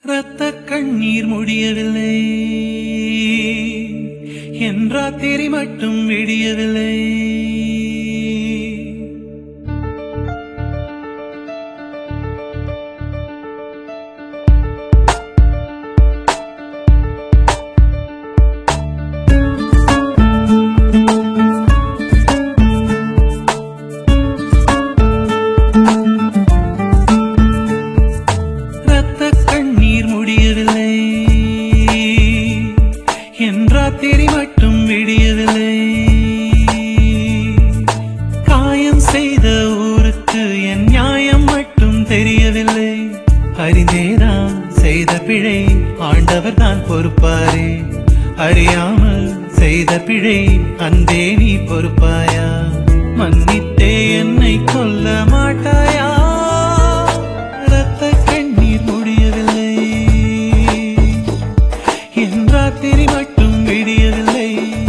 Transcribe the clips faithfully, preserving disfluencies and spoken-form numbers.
ரத்த கண்ணீர் முடியவில்லை என் ராத்திரி மட்டும் விடியவில்லை. ராத்திரி மட்டும் விடியவில்லை. காயம் செய்த ஊருக்கு என் நியாயம் மட்டும் தெரியவில்லை. அறிந்தேதான் செய்த பிழை ஆண்டவர் தான் பொறுப்பாரே. அறியாமல் செய்த பிழை அந்தே நீ பொறுப்பாயா? மன்னித்தே என்னை கொல்ல மாட்டாயா? ரத்த கண்ணீர் முடியவில்லை என் ராத்திரி மட்டும் விடியவில்லை.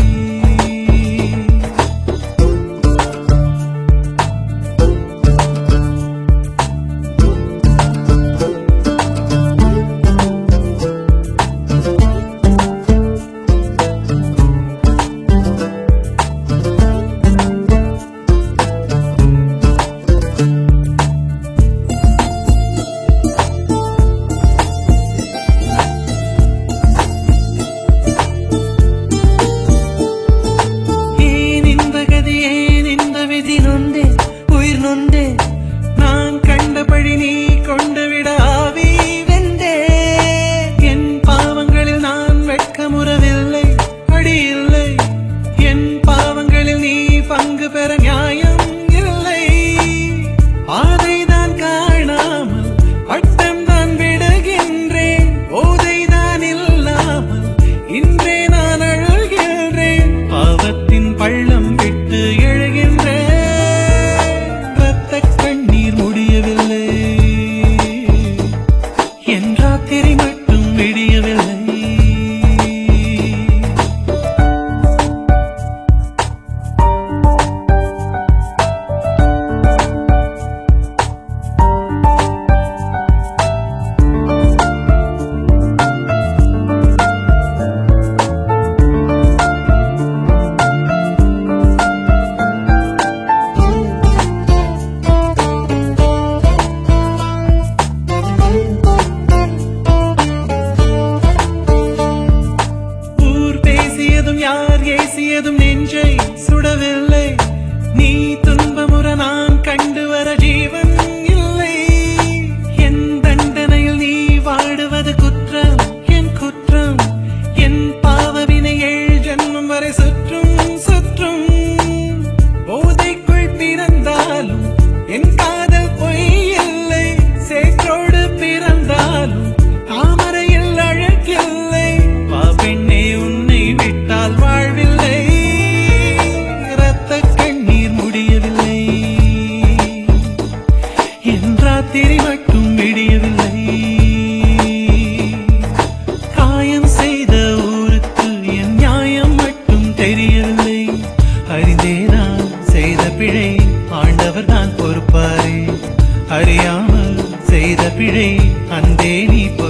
நான் கண்டபடி நீ கொண்டு விட ஆவி வெந்தே. என் பாவங்களில் நான் வெட்கமுறவில்லை, அடி இல்லை. என் பாவங்களில் நீ பங்கு பெற நியாயம் இல்லை. ஆதைதான் காணாமல் பட்டம் தான் விடுகின்றேன். போதைதான் இல்லாமல் இன்றே நான் அழுகின்றேன். பாவத்தின் பள்ளம் விட்டு எழுகின்றேன். ராத்திரி மட்டும் விடியவில்லை. யார் ஏசியதும் நெஞ்சை சுடவில்லை. நீ துன்பமுற நான் கண்டு வர ஜீவன் இல்லை. என் தண்டனையில் நீ வாடுவது குற்றம், என் குற்றம். என் பாவவினை ஏழு ஜன்மம் வரை சுற்றும் சுற்றும். போதைக்குள் பிறந்தாலும் என் காதல் பொய் இல்லை. சேற்றோடு பிறந்தாலும் தாமரையில் அழகில்லை. பாவெண்ணே உன்னை விட்டால் வாழ்வில்லை. ரத்த கண்ணீர் முடியவில்லை என் ராத்திரி மட்டும் விடியவில்லை. காயம் செய்த ஊருக்கு என் நியாயம் மட்டும் தெரியவில்லை. அறிந்தேதான் செய்த பிழை ஆண்டவர் தான் பொறுப்பாரே. அறியாமல் செய்த பிழை அந்தே நீ